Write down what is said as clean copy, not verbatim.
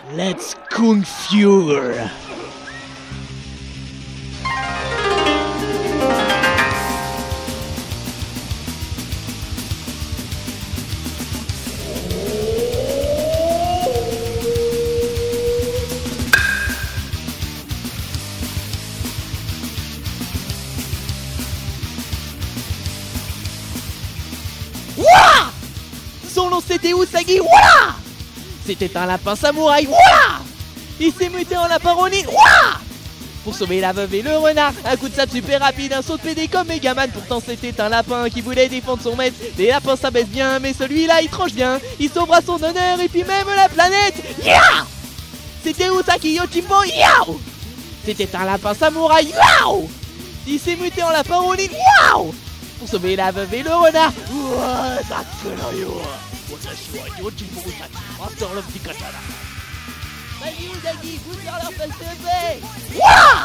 Let's Kung Fury. Voilà! Son nom c'était Usagi, voilà! C'était un lapin samouraï, voilà! Il s'est muté en lapin Ronin, voilà! Pour sauver la veuve et le renard, un coup de sabre super rapide, un saut de PD comme Megaman. Pourtant c'était un lapin qui voulait défendre son maître. Les lapins ça baisse bien, mais celui-là il tranche bien. Il sauvera son honneur et puis même la planète. Yeah! C'était Usagi Yojimbo, yeah! C'était un lapin samouraï, yeah! Il s'est muté en lapin Ronin, yeah! Pour sauver la veuve et le renard. Master of the Katana. Vas-y Usagi, pousse sur leur face de paix. Wouah!